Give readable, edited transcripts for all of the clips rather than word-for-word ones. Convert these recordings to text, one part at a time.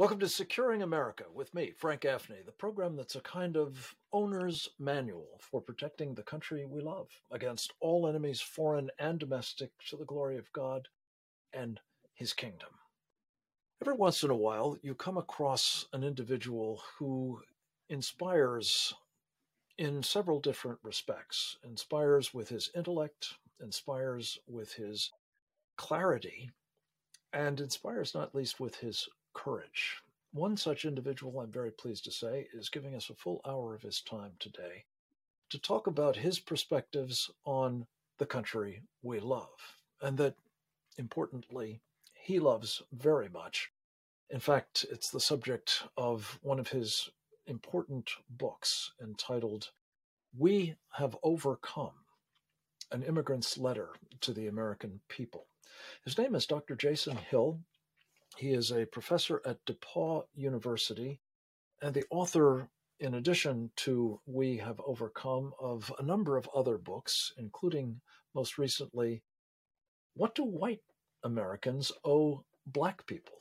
Welcome to Securing America with me, Frank Gaffney, the program that's a kind of owner's manual for protecting the country we love against all enemies, foreign and domestic, to the glory of God and his kingdom. Every once in a while, you come across an individual who inspires in several different respects, inspires with his intellect, inspires with his clarity, and inspires not least with his courage. One such individual, I'm very pleased to say, is giving us a full hour of his time today to talk about his perspectives on the country we love, and that, importantly, he loves very much. In fact, it's the subject of one of his important books entitled We Have Overcome, an immigrant's letter to the American people. His name is Dr. Jason Hill. He is a professor at DePauw University and the author, in addition to We Have Overcome, of a number of other books, including most recently, What Do White Americans Owe Black People?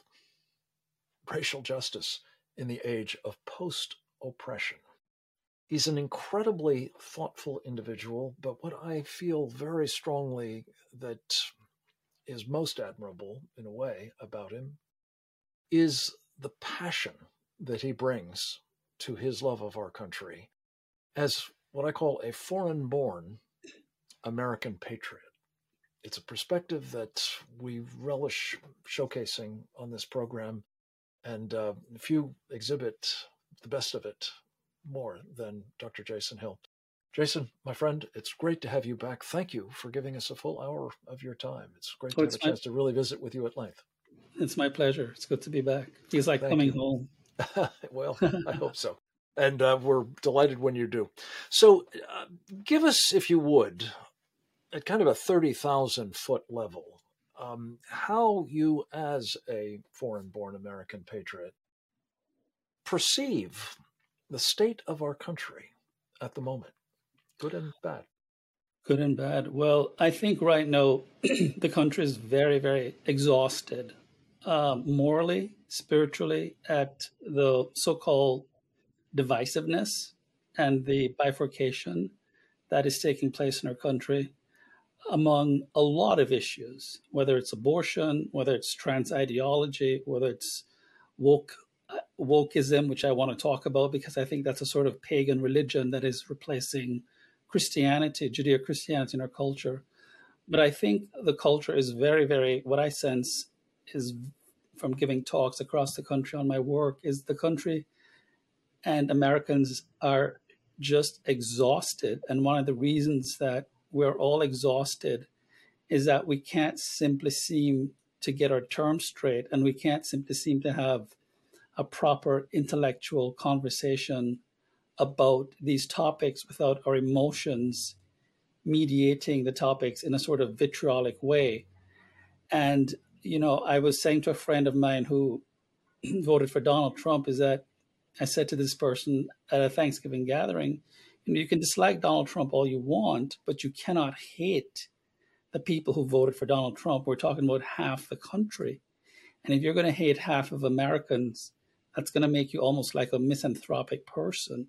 Racial Justice in the Age of Post-Oppression. He's an incredibly thoughtful individual, but what I feel very strongly that is most admirable, in a way, about him is the passion that he brings to his love of our country as what I call a foreign-born American patriot. It's a perspective that we relish showcasing on this program, and few exhibit the best of it more than Dr. Jason Hill. Jason, my friend, it's great to have you back. Thank you for giving us a full hour of your time. It's great to have a chance to really visit with you at length. It's my pleasure. It's good to be back. Feels like coming home. Well, I hope so. And we're delighted when you do. So give us, if you would, at kind of a 30,000 foot level, how you as a foreign-born American patriot perceive the state of our country at the moment, good and bad. Good and bad. Well, I think right now the country is very, very exhausted, morally, spiritually, at the so-called divisiveness and the bifurcation that is taking place in our country among a lot of issues, whether it's abortion, whether it's trans ideology, whether it's wokeism, which I want to talk about because I think that's a sort of pagan religion that is replacing Christianity, Judeo-Christianity in our culture. But I think the culture is very, very, what I sense is from giving talks across the country on my work, is the country and Americans are just exhausted. And one of the reasons that we're all exhausted is that we can't simply seem to get our terms straight, and we can't simply seem to have a proper intellectual conversation about these topics without our emotions mediating the topics in a sort of vitriolic way. And, you know, I was saying to a friend of mine who voted for Donald Trump is that I said to this person at a Thanksgiving gathering, you know, you can dislike Donald Trump all you want, but you cannot hate the people who voted for Donald Trump. We're talking about half the country. And if you're going to hate half of Americans, that's going to make you almost like a misanthropic person.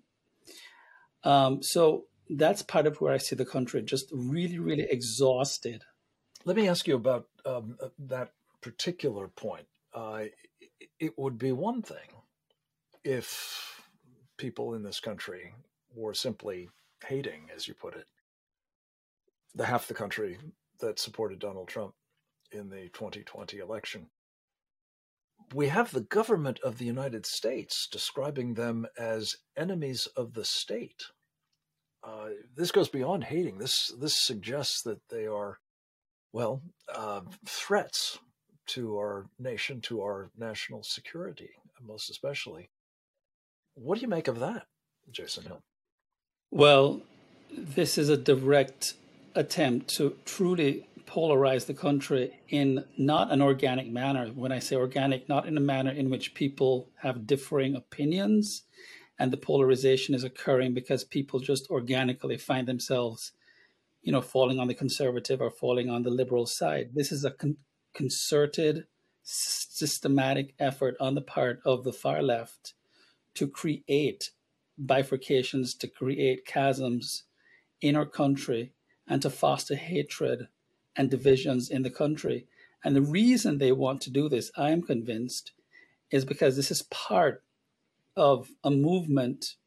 So that's part of where I see the country just really, really exhausted. Let me ask you about that particular point. It would be one thing if people in this country were simply hating, as you put it, the half the country that supported Donald Trump in the 2020 election. We have the government of the United States describing them as enemies of the state. This goes beyond hating. This suggests that they are, well, threats to our nation, to our national security, most especially. What do you make of that, Jason Hill? Well, this is a direct attempt to truly polarize the country in not an organic manner. When I say organic, not in a manner in which people have differing opinions and the polarization is occurring because people just organically find themselves, falling on the conservative or falling on the liberal side. This is a concerted, systematic effort on the part of the far left to create bifurcations, to create chasms in our country, and to foster hatred and divisions in the country. And the reason they want to do this, I am convinced, is because this is part of a movement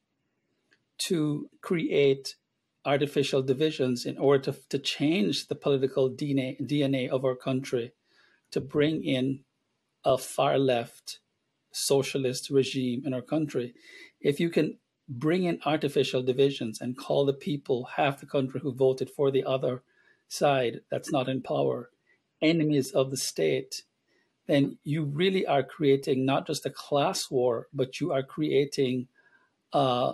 to create artificial divisions in order to change the political DNA of our country, to bring in a far left socialist regime in our country. If you can bring in artificial divisions and call the people, half the country who voted for the other side that's not in power, enemies of the state, then you really are creating not just a class war, but you are creating a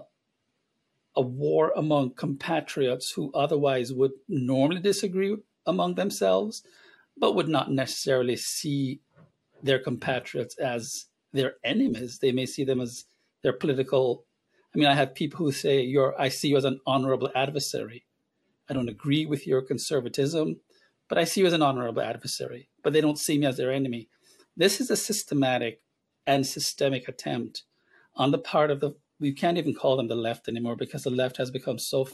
war among compatriots who otherwise would normally disagree among themselves, but would not necessarily see their compatriots as their enemies. They may see them as their political. I mean, I have people who say, I see you as an honorable adversary. I don't agree with your conservatism, but I see you as an honorable adversary. But they don't see me as their enemy. This is a systematic and systemic attempt on the part of we can't even call them the left anymore, because the left has become so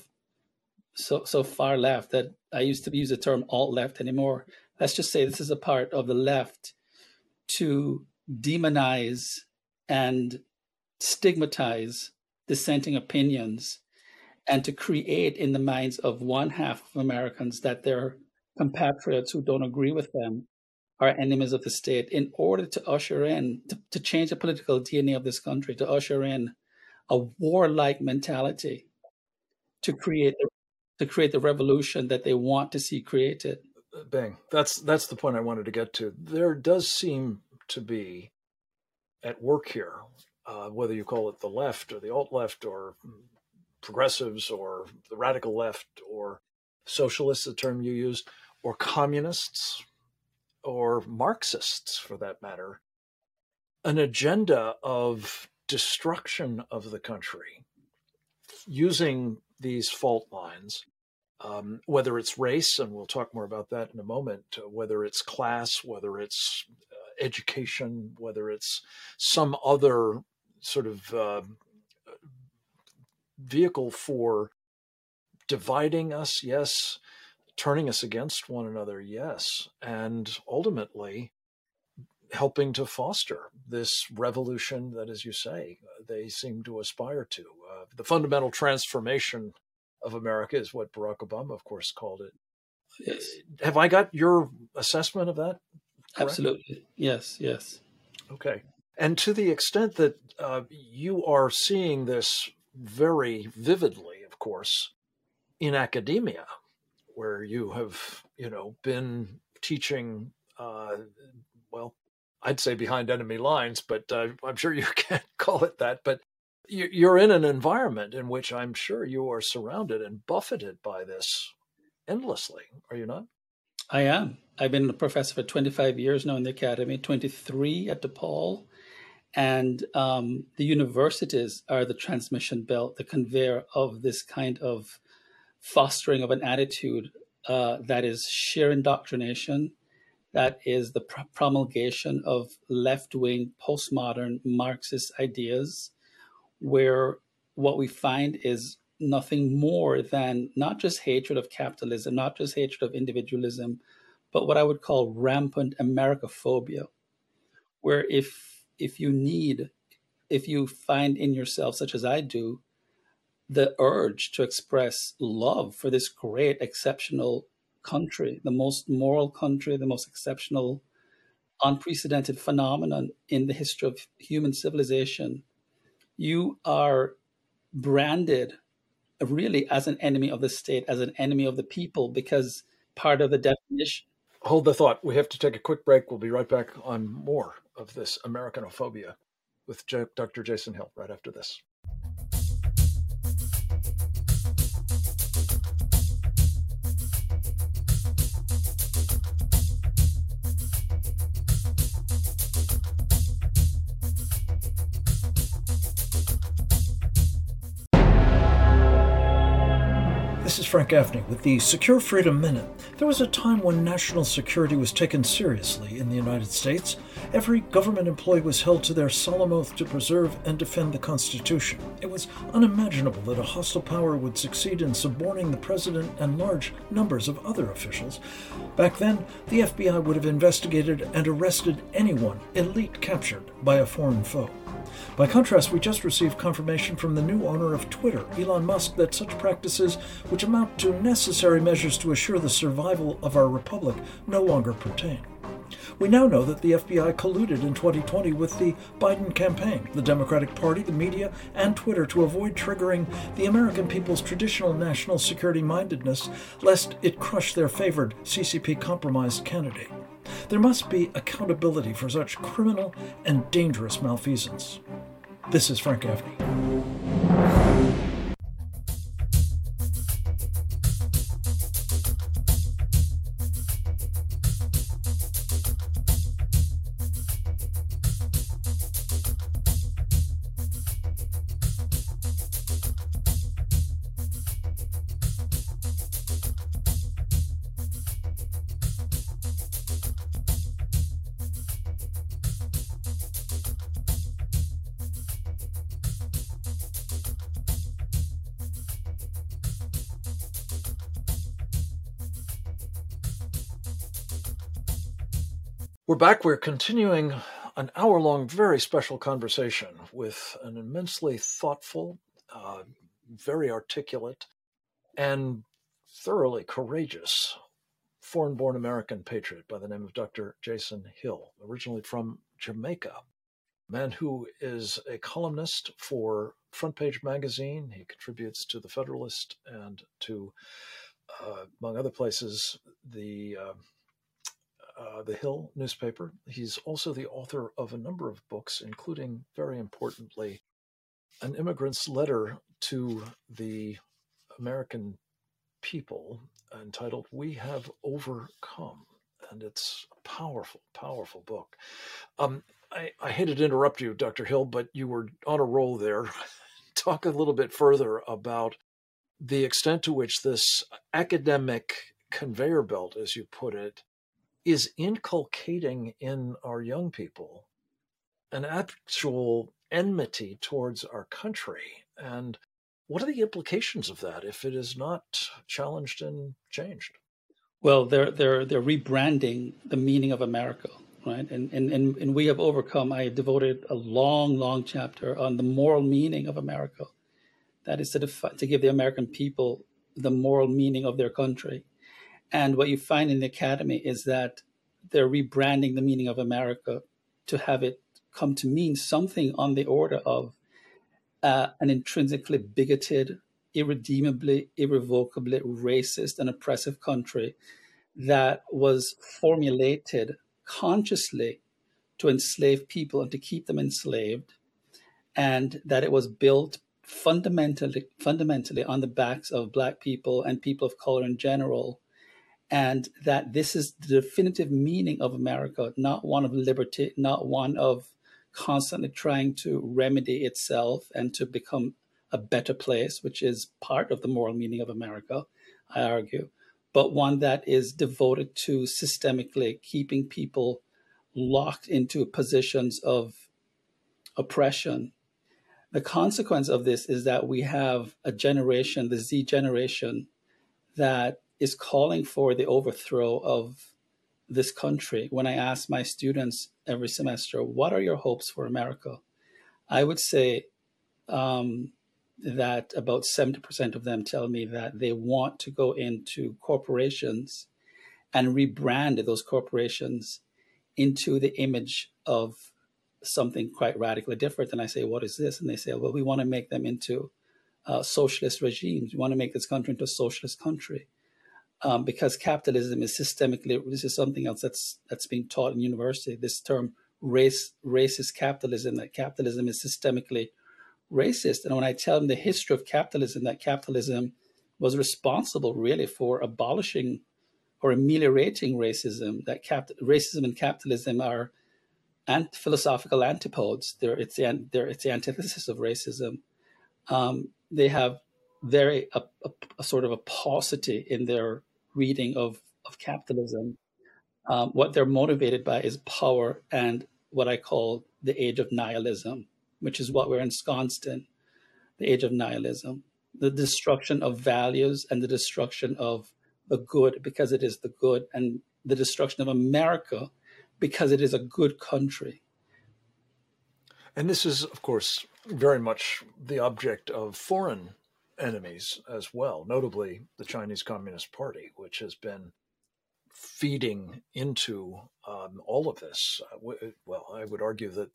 far left that I used to use the term alt-left anymore. Let's just say this is a part of the left to demonize and stigmatize dissenting opinions, and to create in the minds of one half of Americans that their compatriots who don't agree with them are enemies of the state, in order to usher in, to change the political DNA of this country, to usher in a warlike mentality, to create the revolution that they want to see created. Bang. That's the point I wanted to get to. There does seem to be at work here, whether you call it the left or the alt-left or progressives or the radical left or socialists, the term you used, or communists or Marxists for that matter, an agenda of destruction of the country using these fault lines, whether it's race, and we'll talk more about that in a moment, whether it's class, whether it's education, whether it's some other sort of vehicle for dividing us, yes, turning us against one another, yes, and ultimately helping to foster this revolution that, as you say, they seem to aspire to. The fundamental transformation of America is what Barack Obama, of course, called it. Yes. Have I got your assessment of that correct? Absolutely. Yes. Okay. And to the extent that you are seeing this very vividly, of course, in academia, where you have, been teaching, well, I'd say behind enemy lines, but I'm sure you can't call it that. But you're in an environment in which I'm sure you are surrounded and buffeted by this endlessly, are you not? I am. I've been a professor for 25 years now in the academy, 23 at DePaul. And the universities are the transmission belt, the conveyor of this kind of fostering of an attitude that is sheer indoctrination, that is the promulgation of left-wing, postmodern Marxist ideas, where what we find is nothing more than not just hatred of capitalism, not just hatred of individualism, but what I would call rampant Americophobia, where if you find in yourself, such as I do, the urge to express love for this great, exceptional country, the most moral country, the most exceptional, unprecedented phenomenon in the history of human civilization, you are branded really as an enemy of the state, as an enemy of the people, because part of the definition. Hold the thought. We have to take a quick break. We'll be right back on more of this Americanophobia with Dr. Jason Hill right after this. This is Frank Gaffney with the Secure Freedom Minute. There was a time when national security was taken seriously in the United States. Every government employee was held to their solemn oath to preserve and defend the Constitution. It was unimaginable that a hostile power would succeed in suborning the president and large numbers of other officials. Back then, the FBI would have investigated and arrested anyone elite captured by a foreign foe. By contrast, we just received confirmation from the new owner of Twitter, Elon Musk, that such practices, which amount to necessary measures to assure the survival of our republic, no longer pertain. We now know that the FBI colluded in 2020 with the Biden campaign, the Democratic Party, the media, and Twitter to avoid triggering the American people's traditional national security mindedness, lest it crush their favored CCP-compromised candidate. There must be accountability for such criminal and dangerous malfeasance. This is Frank Gaffney. We're back. We're continuing an hour-long, very special conversation with an immensely thoughtful, very articulate, and thoroughly courageous foreign-born American patriot by the name of Dr. Jason Hill, originally from Jamaica, a man who is a columnist for Front Page Magazine. He contributes to The Federalist and to, among other places, the Hill newspaper. He's also the author of a number of books, including, very importantly, An Immigrant's Letter to the American People, entitled We Have Overcome. And it's a powerful, powerful book. I hate to interrupt you, Dr. Hill, but you were on a roll there. Talk a little bit further about the extent to which this academic conveyor belt, as you put it, is inculcating in our young people an actual enmity towards our country. And what are the implications of that if it is not challenged and changed? Well, they're rebranding the meaning of America, right? And We Have Overcome. I devoted a long chapter on the moral meaning of America. That is to give the American people the moral meaning of their country. And what you find in the academy is that they're rebranding the meaning of America to have it come to mean something on the order of an intrinsically bigoted, irredeemably, irrevocably racist and oppressive country that was formulated consciously to enslave people and to keep them enslaved, and that it was built fundamentally on the backs of Black people and people of color in general, and that this is the definitive meaning of America, not one of liberty, not one of constantly trying to remedy itself and to become a better place, which is part of the moral meaning of America, I argue, but one that is devoted to systemically keeping people locked into positions of oppression. The consequence of this is that we have a generation, the Z generation, that is calling for the overthrow of this country. When I ask my students every semester, what are your hopes for America? I would say that about 70% of them tell me that they want to go into corporations and rebrand those corporations into the image of something quite radically different. And I say, what is this? And they say, well, we want to make them into socialist regimes. We want to make this country into a socialist country. Because capitalism is systemically, this is something else that's being taught in university, this term racist capitalism, that capitalism is systemically racist. And when I tell them the history of capitalism, that capitalism was responsible really for abolishing or ameliorating racism, that racism and capitalism are philosophical antipodes. It's the antithesis of racism. They have a sort of a paucity in their reading of of capitalism. What they're motivated by is power and what I call the age of nihilism, which is what we're ensconced in, the age of nihilism, the destruction of values and the destruction of the good because it is the good, and the destruction of America because it is a good country. And this is, of course, very much the object of foreign enemies as well, notably the Chinese Communist Party, which has been feeding into all of this. Well, I would argue that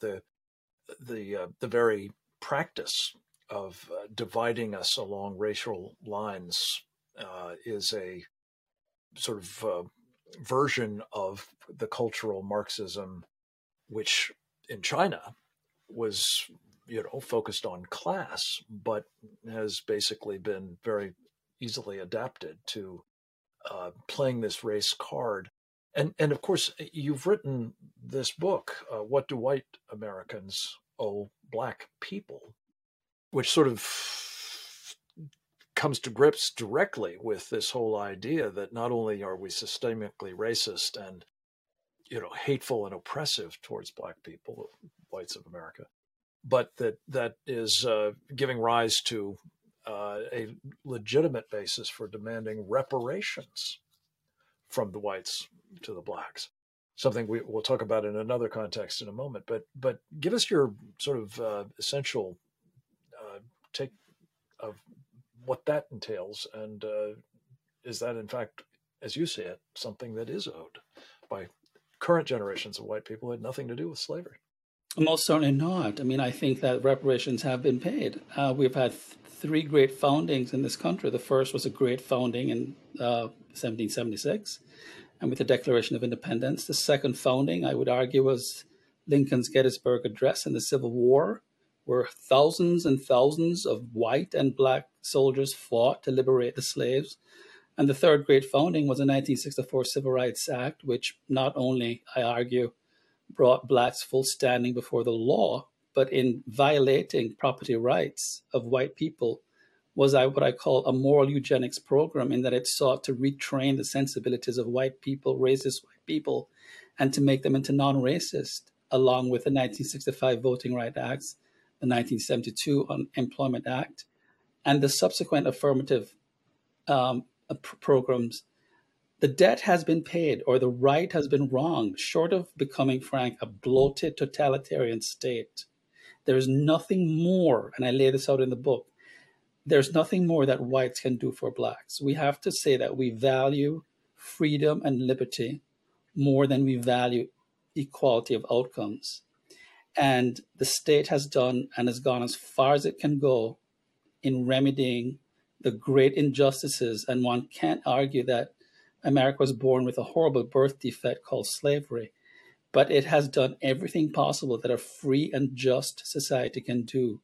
the very practice of dividing us along racial lines is a sort of version of the cultural Marxism, which in China was, focused on class, but has basically been very easily adapted to playing this race card. And of course, you've written this book, What Do White Americans Owe Black People, which sort of comes to grips directly with this whole idea that not only are we systemically racist and hateful and oppressive towards Black people, whites of America, but that is giving rise to a legitimate basis for demanding reparations from the whites to the Blacks. Something we'll talk about in another context in a moment. But give us your sort of essential take of what that entails, and is that in fact, as you see it, something that is owed by current generations of white people who had nothing to do with slavery? Most certainly not. I mean, I think that reparations have been paid. We've had three great foundings in this country. The first was a great founding in 1776, and with the Declaration of Independence. The second founding, I would argue, was Lincoln's Gettysburg Address in the Civil War, where thousands and thousands of white and Black soldiers fought to liberate the slaves. And the third great founding was the 1964 Civil Rights Act, which not only, I argue, brought Blacks full standing before the law, but in violating property rights of white people, was what I call a moral eugenics program, in that it sought to retrain the sensibilities of white people, racist white people, and to make them into non-racist, along with the 1965 Voting Rights Acts, the 1972 Unemployment Act, and the subsequent affirmative programs. The debt has been paid, or the right has been wronged, short of becoming, Frank, a bloated totalitarian state. There is nothing more, and I lay this out in the book, there's nothing more that whites can do for Blacks. We have to say that we value freedom and liberty more than we value equality of outcomes. And the state has done and has gone as far as it can go in remedying the great injustices. And one can't argue that America was born with a horrible birth defect called slavery, but it has done everything possible that a free and just society can do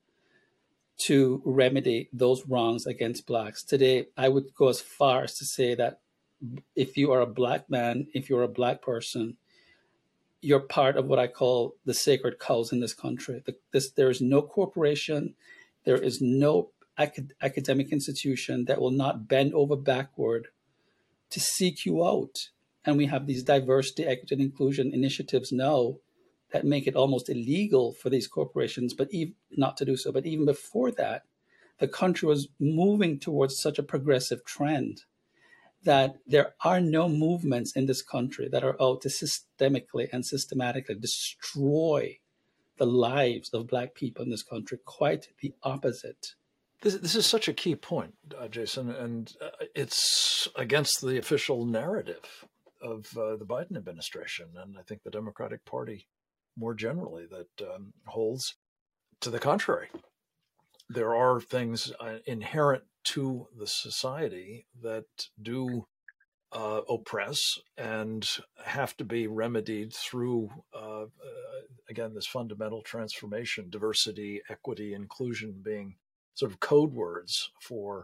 to remedy those wrongs against Blacks. Today, I would go as far as to say that if you are a Black man, if you're a Black person, you're part of what I call the sacred cows in this country. There is no corporation, there is no academic institution that will not bend over backward to seek you out. And we have these diversity, equity, and inclusion initiatives now that make it almost illegal for these corporations, but even not to do so. But even before that, the country was moving towards such a progressive trend that there are no movements in this country that are out to systemically and systematically destroy the lives of Black people in this country. Quite the opposite. This is such a key point, Jason, and it's against the official narrative of the Biden administration, and I think the Democratic Party more generally, that holds to the contrary. There are things inherent to the society that do oppress and have to be remedied through, again, this fundamental transformation, diversity, equity, inclusion being sort of code words for,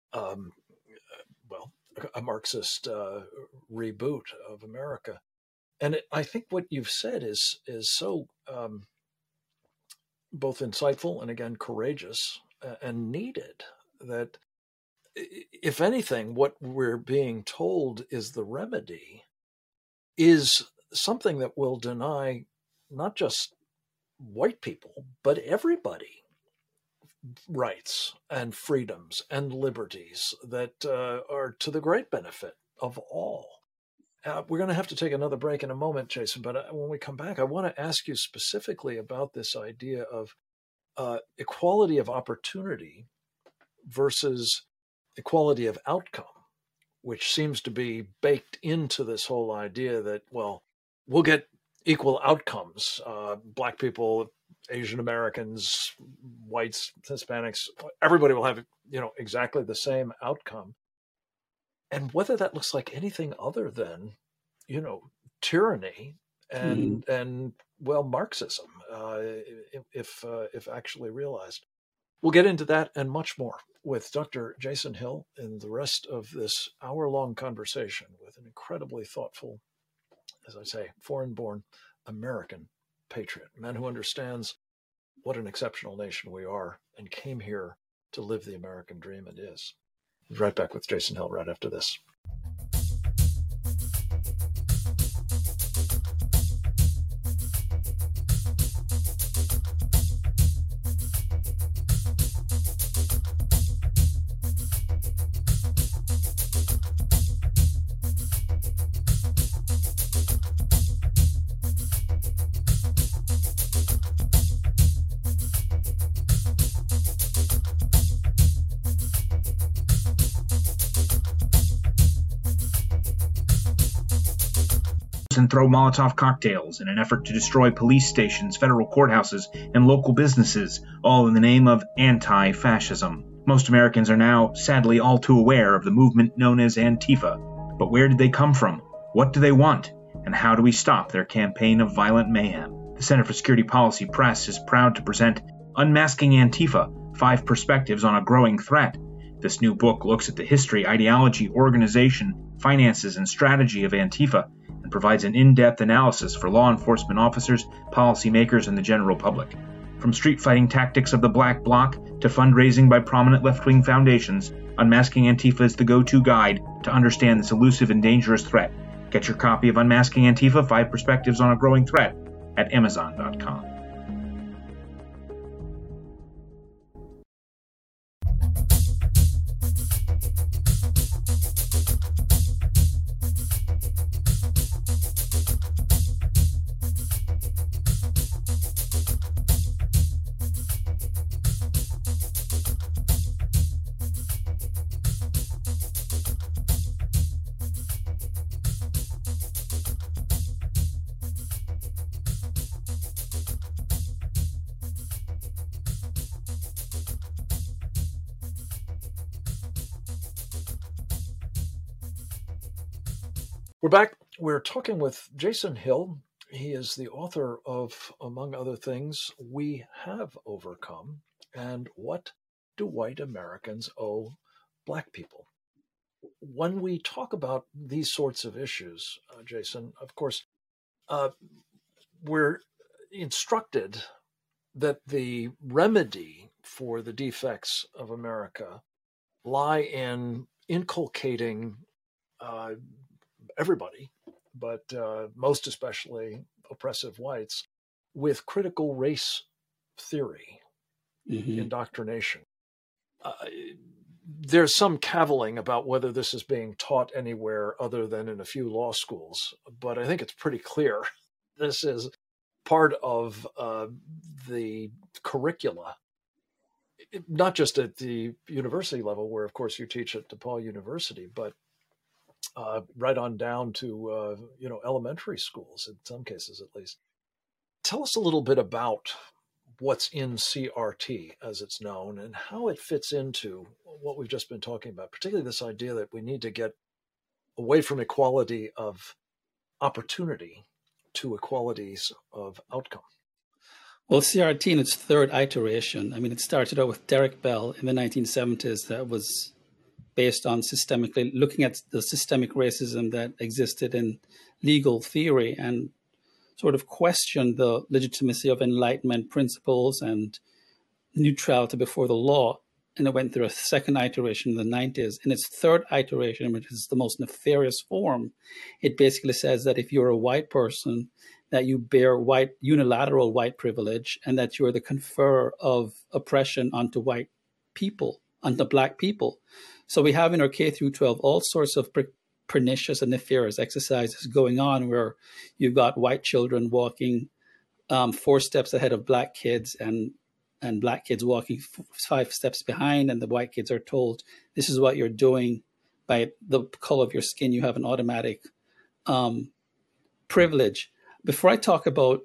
a Marxist reboot of America. And I think what you've said is so both insightful and, again, courageous and needed, that if anything, what we're being told is the remedy is something that will deny not just white people, but everybody rights and freedoms and liberties that are to the great benefit of all. We're going to have to take another break in a moment, Jason, but when we come back, I want to ask you specifically about this idea of equality of opportunity versus equality of outcome, which seems to be baked into this whole idea that, well, we'll get equal outcomes. Black people, Asian Americans, whites, Hispanics, everybody will have, exactly the same outcome. And whether that looks like anything other than, tyranny and well, Marxism, if actually realized. We'll get into that and much more with Dr. Jason Hill in the rest of this hour-long conversation with an incredibly thoughtful, as I say, foreign-born American patriot, a man who understands what an exceptional nation we are and came here to live the American dream and is. We'll be right back with Jason Hill right after this. And throw Molotov cocktails in an effort to destroy police stations, federal courthouses, and local businesses, all in the name of anti-fascism. Most Americans are now, sadly, all too aware of the movement known as Antifa. But where did they come from? What do they want? And how do we stop their campaign of violent mayhem? The Center for Security Policy Press is proud to present Unmasking Antifa: 5 Perspectives on a Growing Threat. This new book looks at the history, ideology, organization, finances, and strategy of Antifa, and provides an in-depth analysis for law enforcement officers, policymakers, and the general public. From street fighting tactics of the Black Bloc to fundraising by prominent left-wing foundations, Unmasking Antifa is the go-to guide to understand this elusive and dangerous threat. Get your copy of Unmasking Antifa: 5 Perspectives on a Growing Threat at Amazon.com. We're back. We're talking with Jason Hill. He is the author of, among other things, We Have Overcome and What Do White Americans Owe Black People? When we talk about these sorts of issues, Jason, of course, we're instructed that the remedy for the defects of America lie in inculcating everybody, but most especially oppressive whites, with critical race theory, indoctrination. There's some cavilling about whether this is being taught anywhere other than in a few law schools, but I think it's pretty clear this is part of the curricula, not just at the university level, where, of course, you teach at DePaul University, but right on down to elementary schools, in some cases at least. Tell us a little bit about what's in CRT, as it's known, and how it fits into what we've just been talking about, particularly this idea that we need to get away from equality of opportunity to equalities of outcome. Well, CRT in its third iteration, I mean, it started out with Derek Bell in the 1970s that was based on systemically looking at the systemic racism that existed in legal theory and sort of questioned the legitimacy of Enlightenment principles and neutrality before the law. and it went through a second iteration in the 90s. In its third iteration, which is the most nefarious form, it basically says that if you're a white person, that you bear unilateral white privilege, and that you're the conferrer of oppression onto white people, onto black people. So we have in our K through 12 all sorts of pernicious and nefarious exercises going on, where you've got white children walking 4 steps ahead of black kids, and black kids walking 5 steps behind, and the white kids are told, this is what you're doing. By the color of your skin, you have an automatic privilege. Before I talk about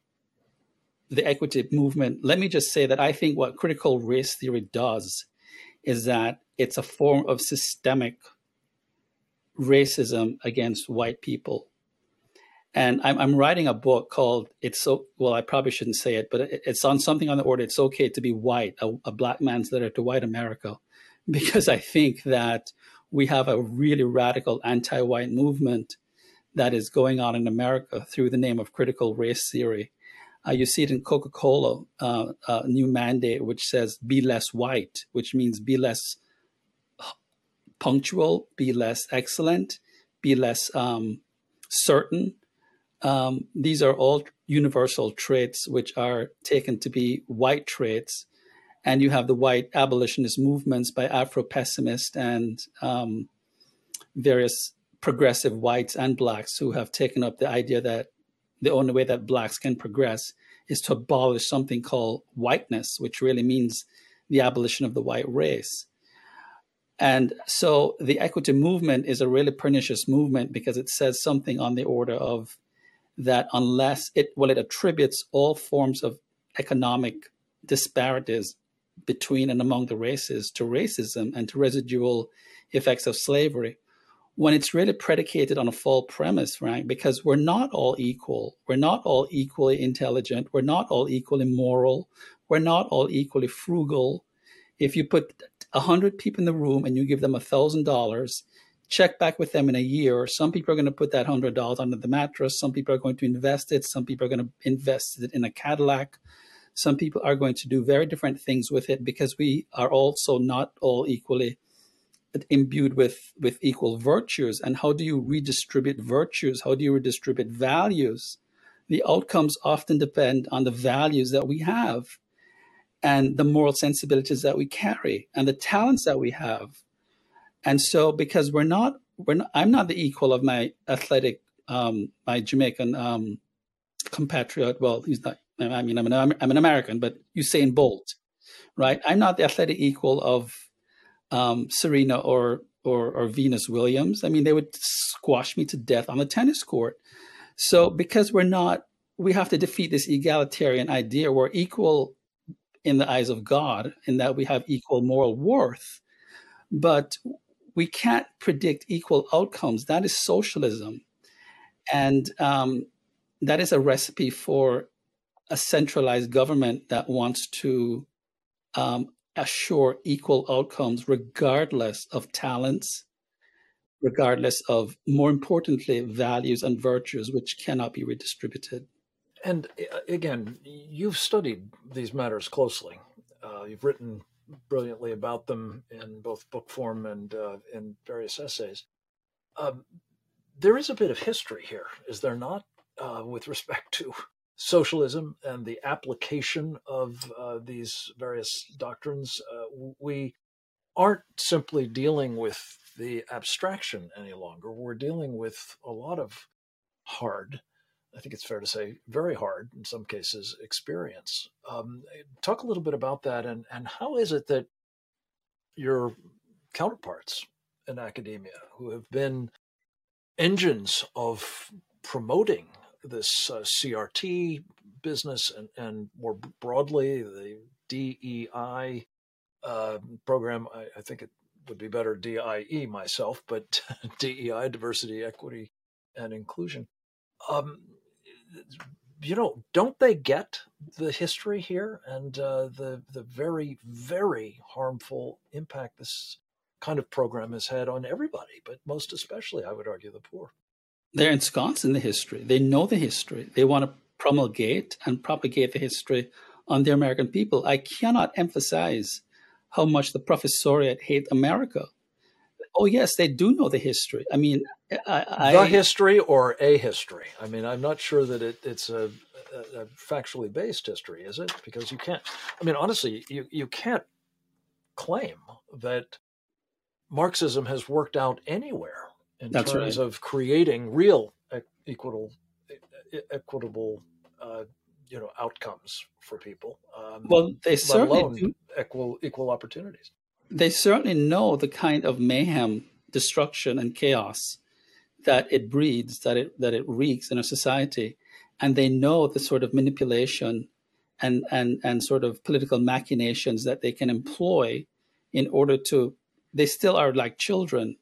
the equity movement, let me just say that I think what critical race theory does is that it's a form of systemic racism against white people. And I'm writing a book called I probably shouldn't say it, but it's on something on the order, It's Okay to Be White, a Black Man's Letter to White America, because I think that we have a really radical anti-white movement that is going on in America through the name of critical race theory. You see it in Coca-Cola, a new mandate which says be less white, which means be less punctual, be less excellent, be less certain. These are all universal traits which are taken to be white traits. And you have the white abolitionist movements by Afro-pessimists and various progressive whites and blacks who have taken up the idea that the only way that blacks can progress is to abolish something called whiteness, which really means the abolition of the white race. And so the equity movement is a really pernicious movement because it says something on the order of that unless it attributes all forms of economic disparities between and among the races to racism and to residual effects of slavery, when it's really predicated on a false premise, right? Because we're not all equal. We're not all equally intelligent. We're not all equally moral. We're not all equally frugal. If you put 100 people in the room and you give them $1,000, check back with them in a year, some people are going to put that $100 under the mattress. Some people are going to invest it. Some people are going to invest it in a Cadillac. Some people are going to do very different things with it because we are also not all equally imbued with equal virtues. And how do you redistribute virtues? How do you redistribute values? The outcomes often depend on the values that we have and the moral sensibilities that we carry and the talents that we have. And so because I'm not the equal of my athletic, my Jamaican compatriot. Well, he's not, I mean, I'm an American, but Usain Bolt, right? I'm not the athletic equal of Serena or Venus Williams. I mean, they would squash me to death on the tennis court. So because we have to defeat this egalitarian idea. We're equal in the eyes of God in that we have equal moral worth, but we can't predict equal outcomes. That is socialism. And that is a recipe for a centralized government that wants to assure equal outcomes regardless of talents, regardless of, more importantly, values and virtues, which cannot be redistributed. And again, you've studied these matters closely. You've written brilliantly about them in both book form and in various essays. There is a bit of history here, is there not, with respect to socialism and the application of these various doctrines? We aren't simply dealing with the abstraction any longer. We're dealing with a lot of hard, I think it's fair to say, very hard, in some cases, experience. Talk a little bit about that, and how is it that your counterparts in academia, who have been engines of promoting this CRT business and more broadly the DEI program, I think it would be better DIE myself, but DEI, diversity, equity, and inclusion. Don't they get the history here and the very, very harmful impact this kind of program has had on everybody, but most especially, I would argue, the poor? They're ensconced in the history. They know the history. They want to promulgate and propagate the history on the American people. I cannot emphasize how much the professoriate hate America. Oh yes, they do know the history. I mean, The history or a history? I mean, I'm not sure that it's a factually based history, is it? Because you can't, I mean, honestly, you can't claim that Marxism has worked out anywhere in That's terms right. of creating real equitable outcomes for people, Well, they let certainly alone do. equal opportunities. They certainly know the kind of mayhem, destruction, and chaos that it breeds, that it wreaks in a society, and they know the sort of manipulation and sort of political machinations that they can employ in order to. They still are like children,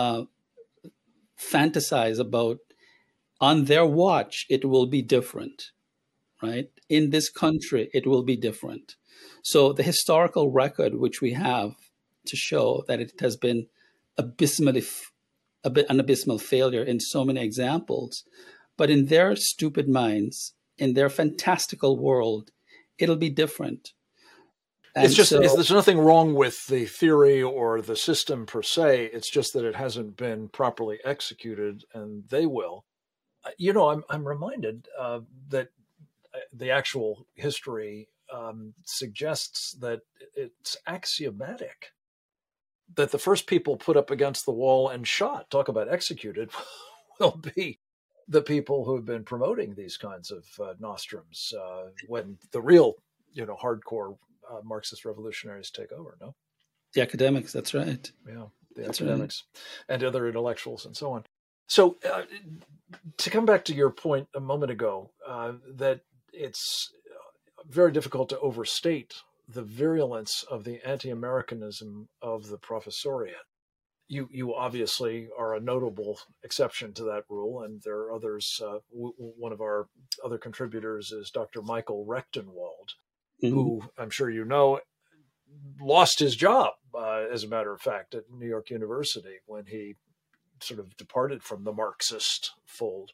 fantasize about on their watch it will be different, right? In this country it will be different. So the historical record which we have to show that it has been abysmally an abysmal failure in so many examples. But in their stupid minds, in their fantastical world, it'll be different. And There's nothing wrong with the theory or the system per se. It's just that it hasn't been properly executed, and they will. I'm reminded that the actual history suggests that it's axiomatic that the first people put up against the wall and shot, talk about executed, will be the people who have been promoting these kinds of nostrums when the real, hardcore Marxist revolutionaries take over. No, the academics. That's right. Yeah, the That's academics and other intellectuals and so on. So to come back to your point a moment ago, that it's very difficult to overstate the virulence of the anti-Americanism of the professoriate. You obviously are a notable exception to that rule, and there are others. One of our other contributors is Dr. Michael Rechtenwald, who I'm sure you know lost his job, as a matter of fact, at New York University when he sort of departed from the Marxist fold.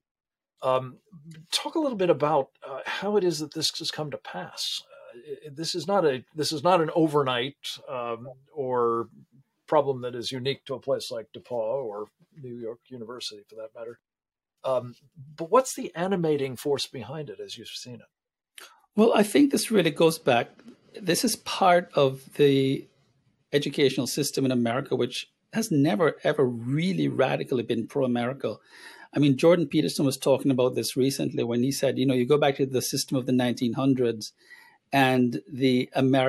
Talk a little bit about how it is that this has come to pass. This is not an overnight or problem that is unique to a place like DePauw or New York University, for that matter. But what's the animating force behind it, as you've seen it? Well, I think this really goes back. This is part of the educational system in America, which has never, ever really radically been pro-America. I mean, Jordan Peterson was talking about this recently when he said, you go back to the system of the 1900s and the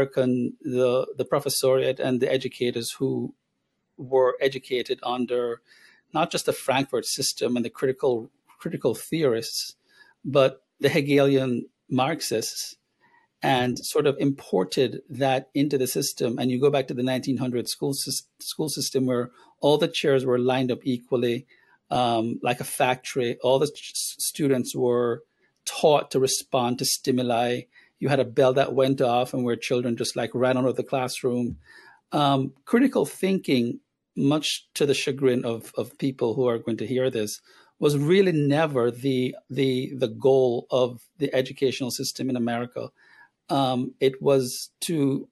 professoriate and the educators who were educated under not just the Frankfurt system and the critical theorists, but the Hegelian Marxists, and sort of imported that into the system. And you go back to the 1900 school system where all the chairs were lined up equally, like a factory. All the students were taught to respond to stimuli. You had a bell that went off and where children just like ran out of the classroom. Critical thinking, much to the chagrin of people who are going to hear this, was really never the goal of the educational system in America. It was to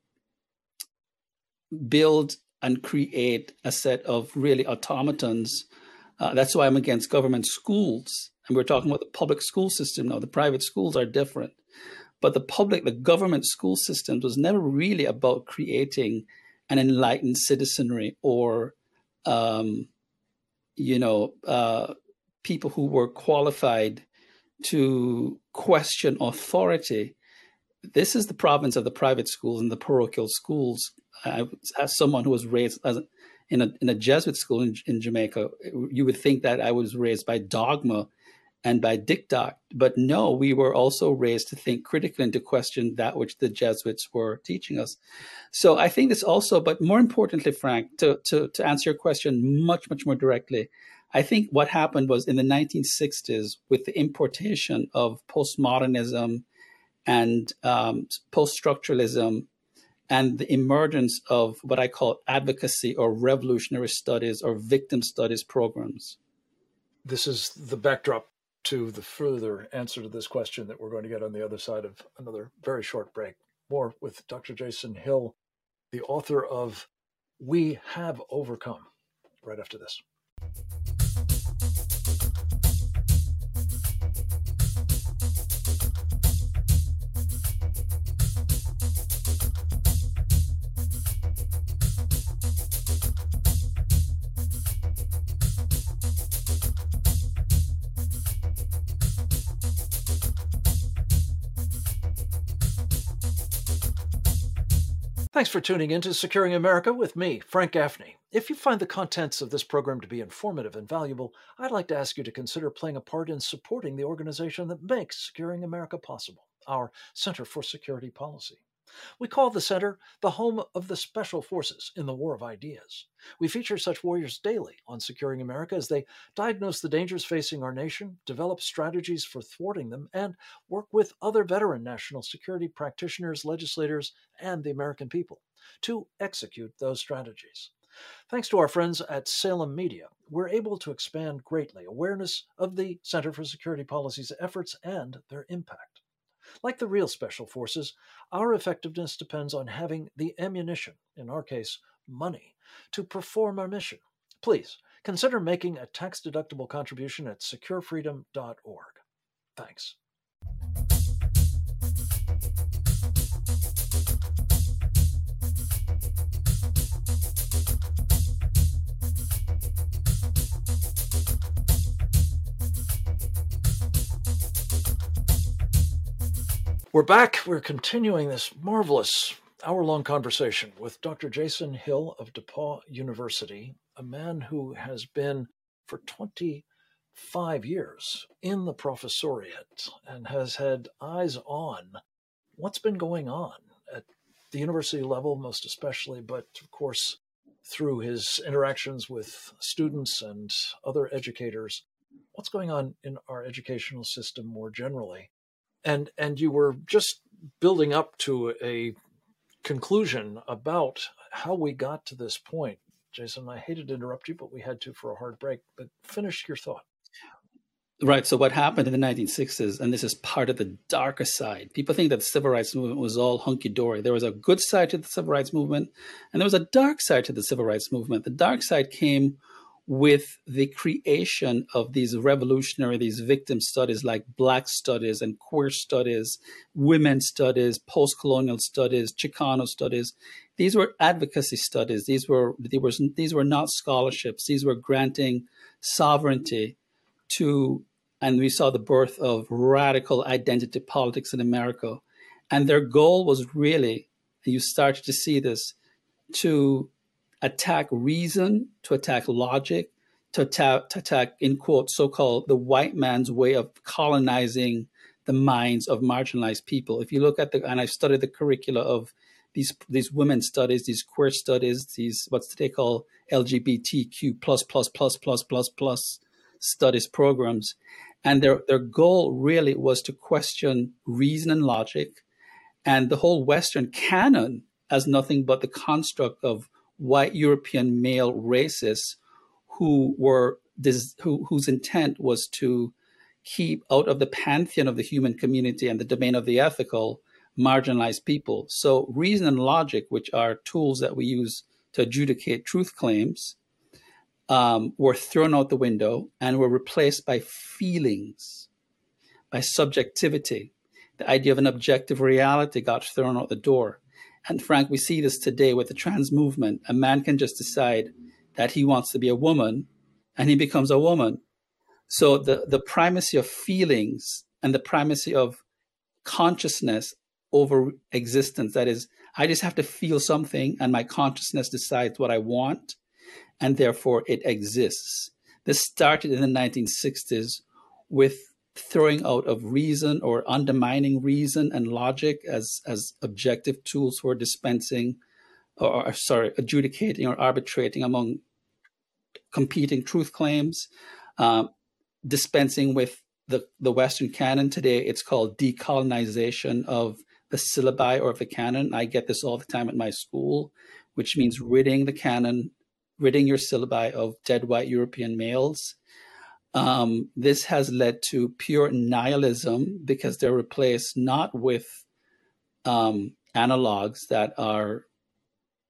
build and create a set of really automatons. That's why I'm against government schools. And we're talking about the public school system now. The private schools are different. But the government school system was never really about creating an enlightened citizenry or, people who were qualified to question authority. This is the province of the private schools and the parochial schools. As someone who was raised in a Jesuit school in Jamaica, you would think that I was raised by dogma and by diktat. But no, we were also raised to think critically and to question that which the Jesuits were teaching us. So I think this also, but more importantly, Frank, to answer your question much, much more directly, I think what happened was in the 1960s with the importation of postmodernism and post-structuralism and the emergence of what I call advocacy or revolutionary studies or victim studies programs. This is the backdrop to the further answer to this question that we're going to get on the other side of another very short break. More with Dr. Jason Hill the author of We Have Overcome, right after this. Thanks for tuning in to Securing America with me, Frank Gaffney. If you find the contents of this program to be informative and valuable, I'd like to ask you to consider playing a part in supporting the organization that makes Securing America possible, our Center for Security Policy. We call the center the home of the Special Forces in the War of Ideas. We feature such warriors daily on Securing America as they diagnose the dangers facing our nation, develop strategies for thwarting them, and work with other veteran national security practitioners, legislators, and the American people to execute those strategies. Thanks to our friends at Salem Media, we're able to expand greatly awareness of the Center for Security Policy's efforts and their impact. Like the real special forces, our effectiveness depends on having the ammunition, in our case, money, to perform our mission. Please consider making a tax-deductible contribution at securefreedom.org. Thanks. We're back. We're continuing this marvelous hour-long conversation with Dr. Jason Hill of DePauw University, a man who has been for 25 years in the professoriate and has had eyes on what's been going on at the university level, most especially, but of course, through his interactions with students and other educators, what's going on in our educational system more generally. And you were just building up to a conclusion about how we got to this point. Jason, I hated to interrupt you, but we had to for a hard break. But finish your thought. Right. So what happened in the 1960s, and this is part of the darker side. People think that the civil rights movement was all hunky-dory. There was a good side to the civil rights movement, and there was a dark side to the civil rights movement. The dark side came with the creation of these victim studies like Black studies and queer studies, women's studies, post-colonial studies, Chicano studies. These were advocacy studies. These were not scholarships. These were granting sovereignty to, and we saw the birth of radical identity politics in America. And their goal was really, and you started to see this, to attack reason, to attack logic, to attack, in quote, so-called the white man's way of colonizing the minds of marginalized people. If you look at and I studied the curricula of these women's studies, these queer studies, these what they call LGBTQ plus studies programs, and their goal really was to question reason and logic, and the whole Western canon as nothing but the construct of white European male racists whose intent was to keep out of the pantheon of the human community and the domain of the ethical marginalized people. So reason and logic, which are tools that we use to adjudicate truth claims, were thrown out the window and were replaced by feelings, by subjectivity. The idea of an objective reality got thrown out the door. And Frank, we see this today with the trans movement. A man can just decide that he wants to be a woman and he becomes a woman. So the primacy of feelings and the primacy of consciousness over existence, that is, I just have to feel something and my consciousness decides what I want and therefore it exists. This started in the 1960s with throwing out of reason or undermining reason and logic as objective tools for adjudicating or arbitrating among competing truth claims, dispensing with the Western canon. Today, it's called decolonization of the syllabi or of the canon. I get this all the time at my school, which means ridding the canon, ridding your syllabi of dead white European males. This has led to pure nihilism because they're replaced not with analogs that are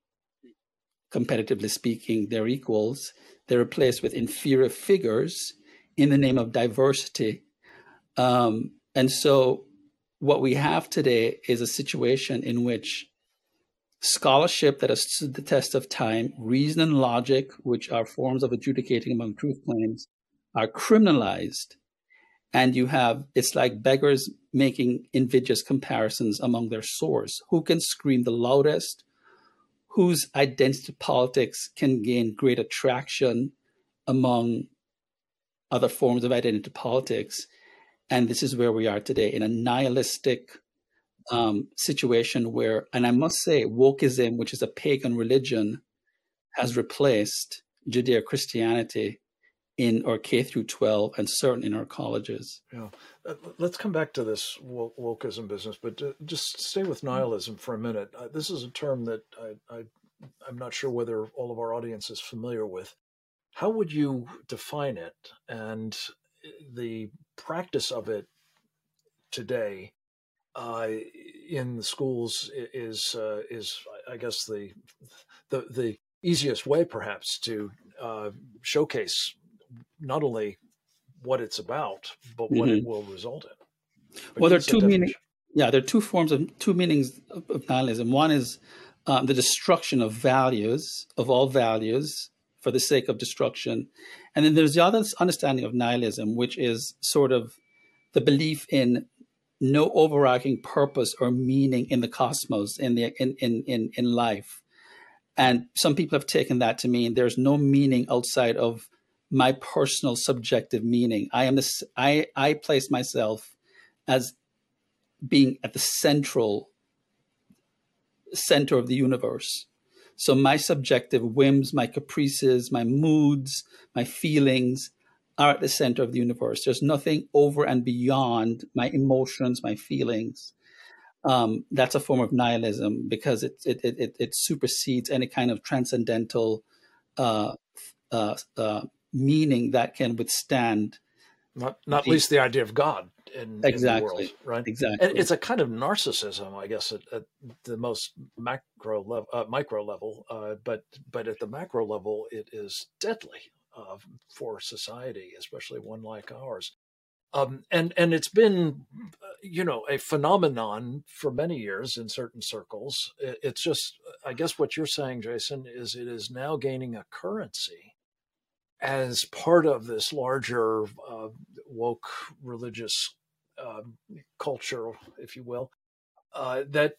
competitively speaking, they're equals. They're replaced with inferior figures in the name of diversity. And so what we have today is a situation in which scholarship that has stood the test of time, reason and logic, which are forms of adjudicating among truth claims, are criminalized. And you have, it's like beggars making invidious comparisons among their sores. Who can scream the loudest? Whose identity politics can gain greater traction among other forms of identity politics? And this is where we are today, in a nihilistic situation where, and I must say, wokeism, which is a pagan religion, has replaced Judeo-Christianity in our K through 12 and certainly in our colleges. Yeah. Let's come back to this wokeism business, but just stay with nihilism for a minute. This is a term that I'm not sure whether all of our audience is familiar with. How would you define it and the practice of it today in the schools is I guess the easiest way perhaps to showcase not only what it's about, but what it will result in. But well, there are two meanings. Yeah, there are two meanings of nihilism. One is the destruction of values, of all values, for the sake of destruction. And then there's the other understanding of nihilism, which is sort of the belief in no overarching purpose or meaning in the cosmos, in life. And some people have taken that to mean there's no meaning outside of my personal subjective meaning. I place myself as being at the center of the universe. So my subjective whims, my caprices, my moods, my feelings are at the center of the universe. There's nothing over and beyond my emotions, my feelings. That's a form of nihilism because it supersedes any kind of transcendental meaning that can withstand. Not least the idea of God in the world, right? Exactly. And it's a kind of narcissism, I guess, at the most micro level, but at the macro level, it is deadly for society, especially one like ours. And it's been, a phenomenon for many years in certain circles. It's just, I guess what you're saying, Jason, is it is now gaining a currency as part of this larger woke religious culture, if you will, that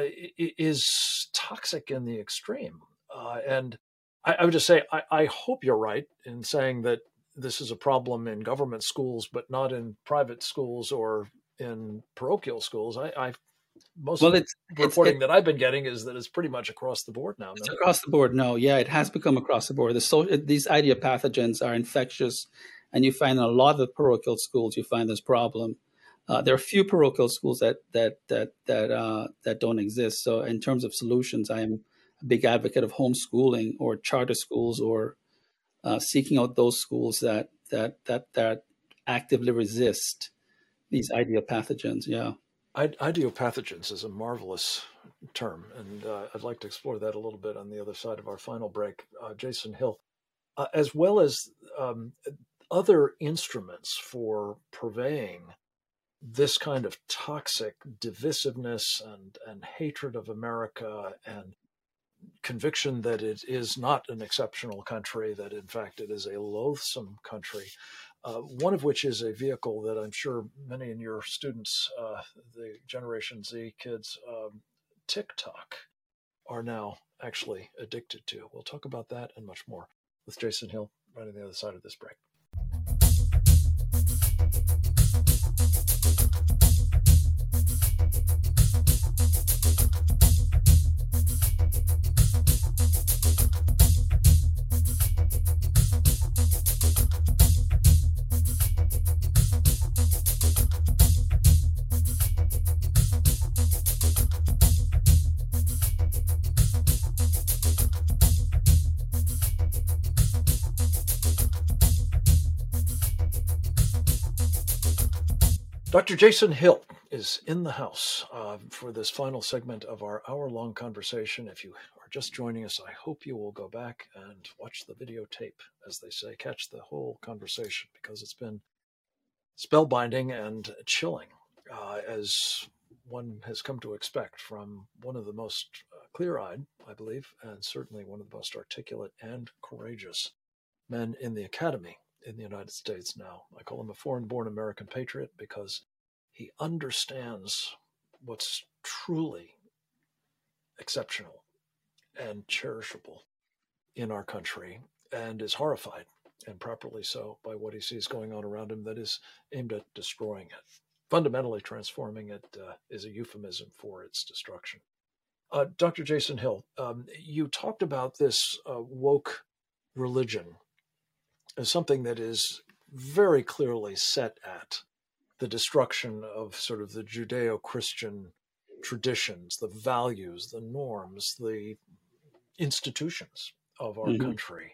is toxic in the extreme. And I would just say, I hope you're right in saying that this is a problem in government schools, but not in private schools or in parochial schools. Most of the reporting that I've been getting is that it's pretty much across the board now. It's across the board. No, yeah, it has become across the board. These idiopathogens are infectious, and you find in a lot of the parochial schools you find this problem. There are a few parochial schools that don't exist. So in terms of solutions, I am a big advocate of homeschooling or charter schools or seeking out those schools that actively resist these idiopathogens. Yeah. Idiopathogens is a marvelous term, and I'd like to explore that a little bit on the other side of our final break. Jason Hill, as well as other instruments for purveying this kind of toxic divisiveness and hatred of America and conviction that it is not an exceptional country, that in fact it is a loathsome country. One of which is a vehicle that I'm sure many in your students, the Generation Z kids, TikTok, are now actually addicted to. We'll talk about that and much more with Jason Hill right on the other side of this break. Dr. Jason Hill, is in the house for this final segment of our hour-long conversation. If you are just joining us, I hope you will go back and watch the videotape, as they say, catch the whole conversation, because it's been spellbinding and chilling, as one has come to expect from one of the most clear-eyed, I believe, and certainly one of the most articulate and courageous men in the academy in the United States now. I call him a foreign-born American patriot because he understands what's truly exceptional and cherishable in our country, and is horrified, and properly so, by what he sees going on around him that is aimed at destroying it. Fundamentally transforming it is a euphemism for its destruction. Dr. Jason Hill, you talked about this woke religion as something that is very clearly set at the destruction of sort of the Judeo-Christian traditions, the values, the norms, the institutions of our country.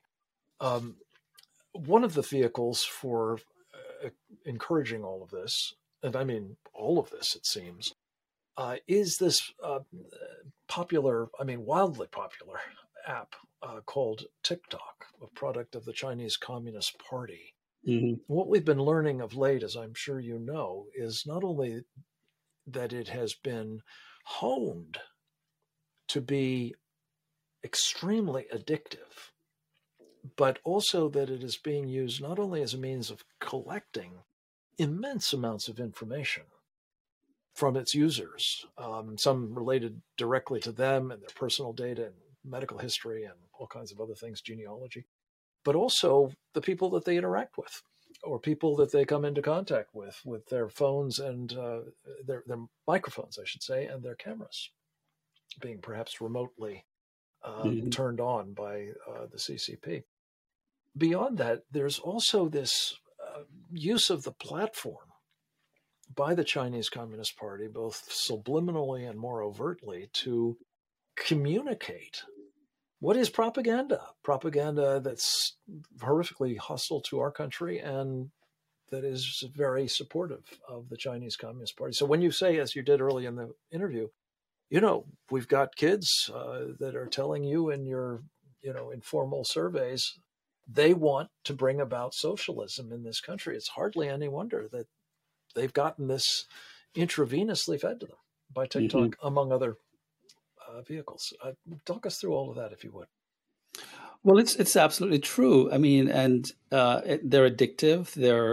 One of the vehicles for encouraging all of this, and I mean all of this, it seems, is this popular, I mean wildly popular app called TikTok, a product of the Chinese Communist Party. What we've been learning of late, as I'm sure you know, is not only that it has been honed to be extremely addictive, but also that it is being used not only as a means of collecting immense amounts of information from its users, some related directly to them and their personal data and medical history and all kinds of other things, genealogy, but also the people that they interact with, or people that they come into contact with their phones and their microphones, I should say, and their cameras being perhaps remotely turned on by the CCP. Beyond that, there's also this use of the platform by the Chinese Communist Party, both subliminally and more overtly, to communicate what is propaganda. Propaganda that's horrifically hostile to our country and that is very supportive of the Chinese Communist Party. So when you say, as you did early in the interview, you know, we've got kids that are telling you in your, informal surveys, they want to bring about socialism in this country. It's hardly any wonder that they've gotten this intravenously fed to them by TikTok, among other vehicles. Talk us through all of that, if you would. Well, it's absolutely true. I mean, and they're addictive.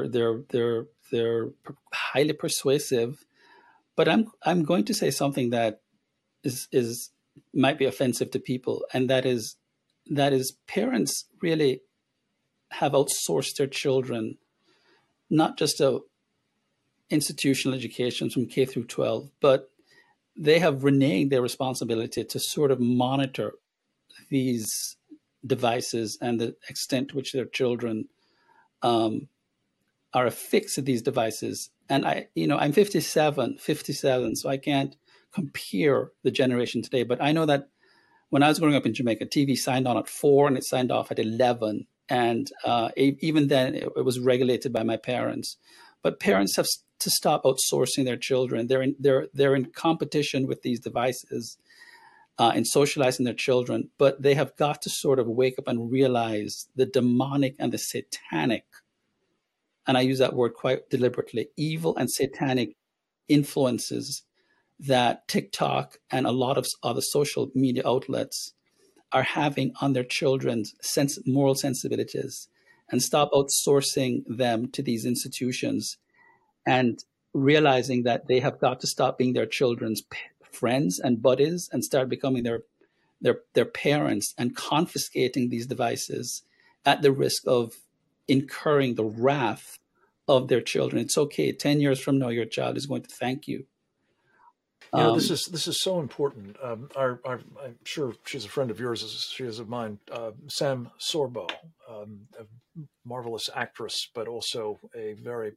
They're highly persuasive. But I'm going to say something that is might be offensive to people, and that is parents really have outsourced their children, not just to institutional education from K through 12, but they have reneged their responsibility to sort of monitor these devices and the extent to which their children are affixed to these devices. And I'm 57, so I can't compare the generation today. But I know that when I was growing up in Jamaica, TV signed on at 4 and it signed off at 11. And even then, it was regulated by my parents. But parents have to stop outsourcing their children. They're in competition with these devices in socializing their children. But they have got to sort of wake up and realize the demonic and the satanic, and I use that word quite deliberately, evil and satanic influences that TikTok and a lot of other social media outlets are having on their children's moral sensibilities, and stop outsourcing them to these institutions and realizing that they have got to stop being their children's friends and buddies and start becoming their parents and confiscating these devices at the risk of incurring the wrath of their children. It's okay. 10 years from now, your child is going to thank you. This is so important. I'm sure she's a friend of yours, as she is of mine. Sam Sorbo, a marvelous actress, but also a very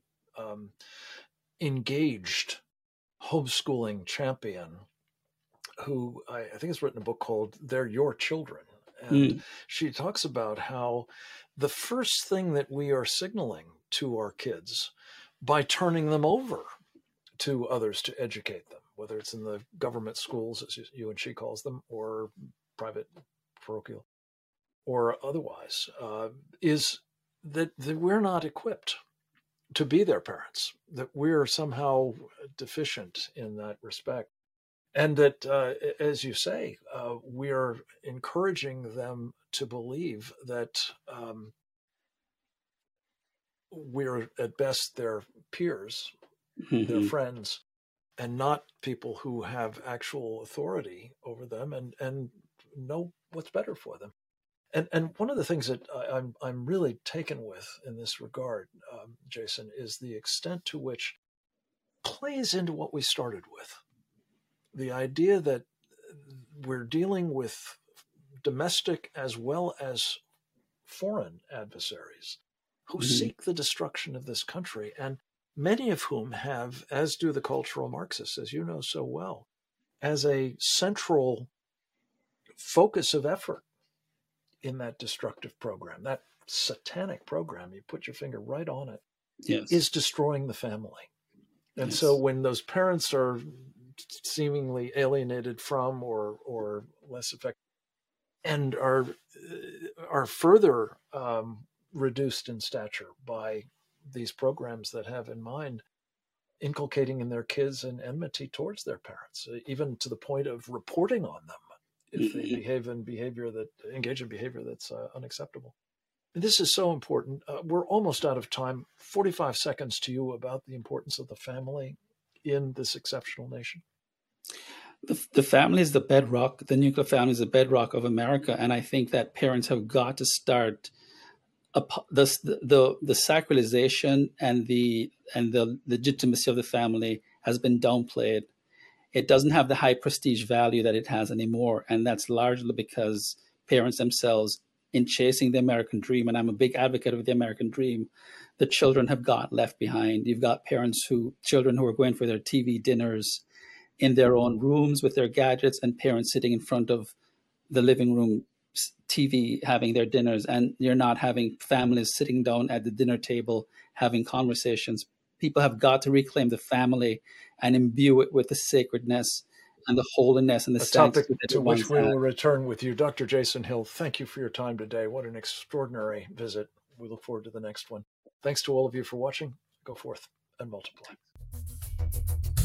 engaged homeschooling champion, who I think has written a book called "They're Your Children," and she talks about how the first thing that we are signaling to our kids by turning them over to others to educate them, whether it's in the government schools, as you and she calls them, or private, parochial, or otherwise, is that we're not equipped to be their parents, that we're somehow deficient in that respect. And that, as you say, we're encouraging them to believe that we're at best their peers, their friends, and not people who have actual authority over them and know what's better for them. And one of the things that I'm really taken with in this regard, Jason, is the extent to which plays into what we started with. The idea that we're dealing with domestic as well as foreign adversaries who seek the destruction of this country, and many of whom have, as do the cultural Marxists, as you know so well, as a central focus of effort in that destructive program, that satanic program, you put your finger right on it, is destroying the family. And so when those parents are seemingly alienated from or less effective and are further reduced in stature by these programs that have in mind inculcating in their kids an enmity towards their parents, even to the point of reporting on them if they engage in behavior that's unacceptable. And this is so important. We're almost out of time. 45 seconds to you about the importance of the family in this exceptional nation. The family is the bedrock. The nuclear family is the bedrock of America, and I think that parents have got to start the sacralization and the legitimacy of the family has been downplayed. It doesn't have the high prestige value that it has anymore, and that's largely because parents themselves, in chasing the American dream, and I'm a big advocate of the American dream, the children have got left behind. You've got children who are going for their TV dinners in their own rooms with their gadgets, and parents sitting in front of the living room TV having their dinners, and you're not having families sitting down at the dinner table having conversations. People have got to reclaim the family and imbue it with the sacredness and the holiness and the sanctity. A topic to which we will return with you. Dr. Jason Hill, thank you for your time today. What an extraordinary visit. We look forward to the next one. Thanks to all of you for watching. Go forth and multiply.